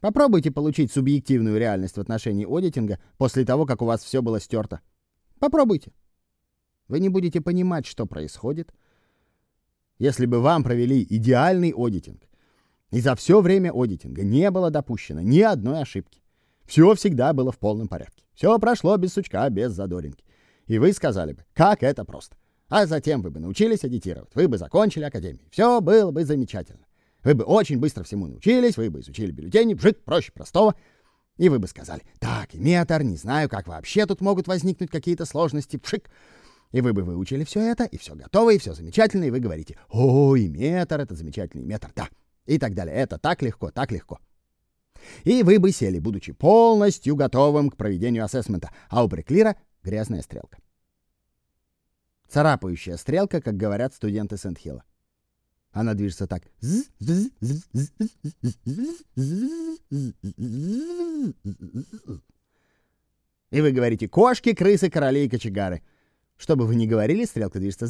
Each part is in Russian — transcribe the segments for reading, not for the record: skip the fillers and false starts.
Попробуйте получить субъективную реальность в отношении одитинга после того, как у вас все было стерто. Попробуйте. Вы не будете понимать, что происходит, если бы вам провели идеальный одитинг, и за все время одитинга не было допущено ни одной ошибки. Все всегда было в полном порядке. Все прошло без сучка, без задоринки. И вы сказали бы, как это просто. А затем вы бы научились адитировать, вы бы закончили академию. Все было бы замечательно. Вы бы очень быстро всему научились, вы бы изучили бюллетени, вжик, проще простого. И вы бы сказали, так, Иметр, не знаю, как вообще тут могут возникнуть какие-то сложности, пшик. И вы бы выучили все это, и все готово, и все замечательно, и вы говорите, о, Иметр, это замечательный Иметр, да. И так далее. Это так легко, так легко. И вы бы сели, будучи полностью готовым к проведению ассессмента, а у Приклира грязная стрелка. Царапающая стрелка, как говорят студенты Сент-Хилла. Она движется так. И вы говорите кошки, крысы, короли и кочегары. Что бы вы ни говорили, стрелка движется.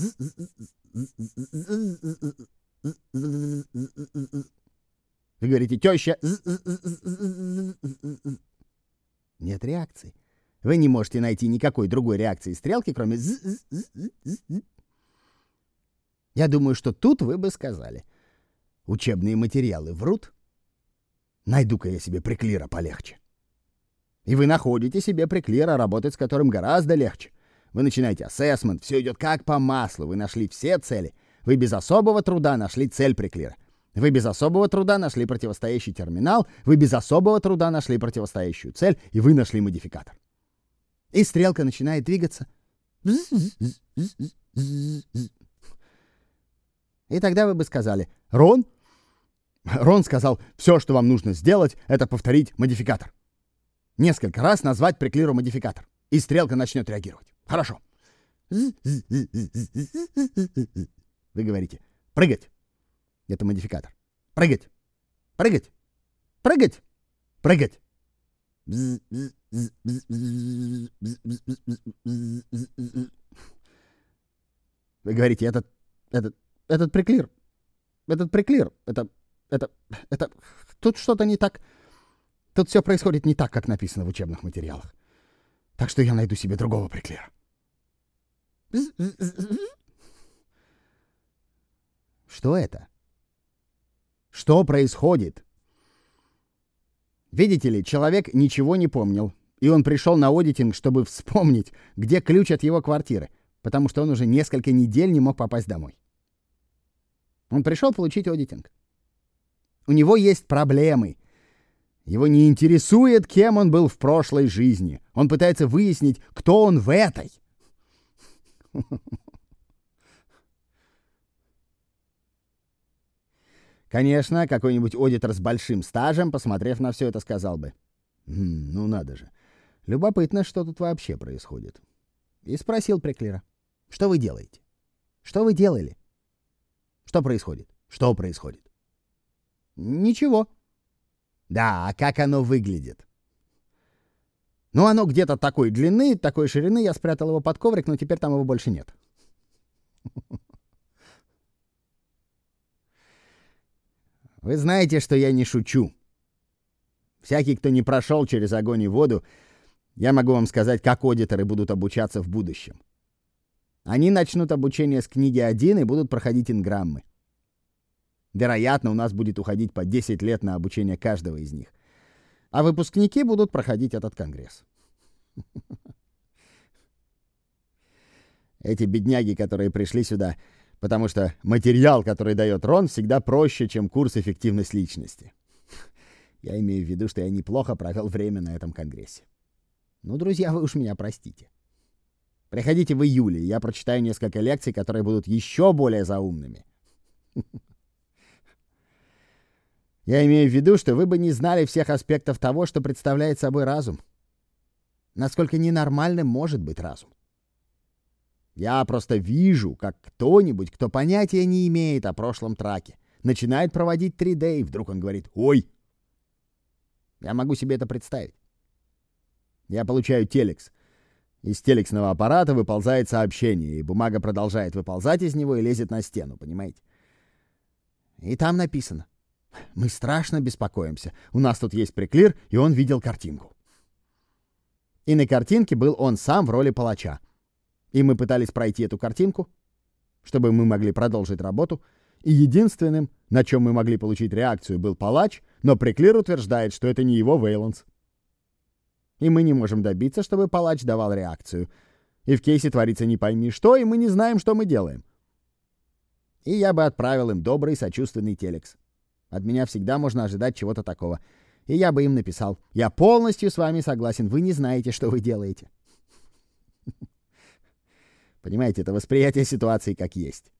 Вы говорите теща. Нет реакции. Вы не можете найти никакой другой реакции стрелки, кроме Я думаю, что тут вы бы сказали. Учебные материалы врут. Найду-ка я себе Приклира полегче. И вы находите себе Приклира, работать с которым гораздо легче. Вы начинаете ассессмент, все идет как по маслу, вы нашли все цели. Вы без особого труда нашли цель Приклира. Вы без особого труда нашли противостоящий терминал, вы без особого труда нашли противостоящую цель, и вы нашли модификатор. И стрелка начинает двигаться. И тогда вы бы сказали, Рон сказал, все, что вам нужно сделать, это повторить модификатор. Несколько раз назвать Приклиру модификатор. И стрелка начнет реагировать. Хорошо. Вы говорите, прыгать. Это модификатор. Прыгать. Прыгать. Прыгать. Прыгать. Вы говорите, этот Приклир. Этот Приклир. Это... Тут что-то не так. Тут все происходит не так, как написано в учебных материалах. Так что я найду себе другого Приклира. Что это? Что происходит? Видите ли, человек ничего не помнил, и он пришел на одитинг, чтобы вспомнить, где ключ от его квартиры, потому что он уже несколько недель не мог попасть домой. Он пришел получить одитинг. У него есть проблемы. Его не интересует, кем он был в прошлой жизни. Он пытается выяснить, кто он в этой. Конечно, какой-нибудь одитор с большим стажем, посмотрев на все это, сказал бы: ну надо же, любопытно, что тут вообще происходит. И спросил Приклира: что вы делаете? Что вы делали? Что происходит? Что происходит? Ничего. Да, а как оно выглядит? Ну, оно где-то такой длины, такой ширины, я спрятал его под коврик, но теперь там его больше нет. Вы знаете, что я не шучу. Всякий, кто не прошел через огонь и воду, я могу вам сказать, как одиторы будут обучаться в будущем. Они начнут обучение с книги 1 и будут проходить инграммы. Вероятно, у нас будет уходить по 10 лет на обучение каждого из них. А выпускники будут проходить этот конгресс. Эти бедняги, которые пришли сюда, потому что материал, который дает Рон, всегда проще, чем курс «Эффективность личности». Я имею в виду, что я неплохо провел время на этом конгрессе. Ну, друзья, вы уж меня простите. Приходите в июле, я прочитаю несколько лекций, которые будут еще более заумными. Я имею в виду, что вы бы не знали всех аспектов того, что представляет собой разум. Насколько ненормальным может быть разум. Я просто вижу, как кто-нибудь, кто понятия не имеет о прошлом траке, начинает проводить 3D, и вдруг он говорит: «Ой!» Я могу себе это представить. Я получаю телекс. Из телексного аппарата выползает сообщение, и бумага продолжает выползать из него и лезет на стену, понимаете? И там написано: Мы страшно беспокоимся. У нас тут есть приклир, и он видел картинку. И на картинке был он сам в роли палача. И мы пытались пройти эту картинку, чтобы мы могли продолжить работу, и единственным, на чем мы могли получить реакцию, был палач, но приклир утверждает, что это не его Вейланс. И мы не можем добиться, чтобы палач давал реакцию. И в кейсе творится не пойми что, и мы не знаем, что мы делаем. И я бы отправил им добрый, сочувственный телекс. От меня всегда можно ожидать чего-то такого. И я бы им написал: «Я полностью с вами согласен, вы не знаете, что вы делаете». Понимаете, это восприятие ситуации как есть.